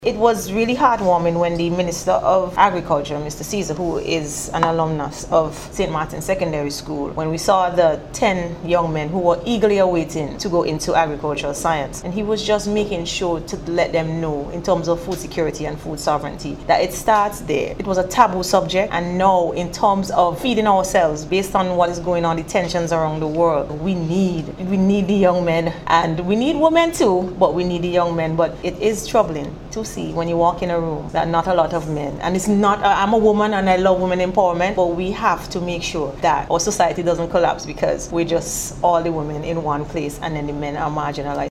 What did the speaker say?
It was really heartwarming when the Minister of Agriculture, Mr. Caesar, who is an alumnus of St. Martin Secondary School, when we saw the 10 young men who were eagerly awaiting to go into agricultural science. And he was just making sure to let them know, in terms of food security and food sovereignty, that it starts there. It was a taboo subject, and now in terms of feeding ourselves, based on what is going on, the tensions around the world, we need the young men, and we need women too, but we need the young men. But it is troubling to see when you walk in a room that not a lot of men, and it's not, I'm a woman and I love women empowerment, but we have to make sure that our society doesn't collapse because we're just all the women in one place and then the men are marginalized.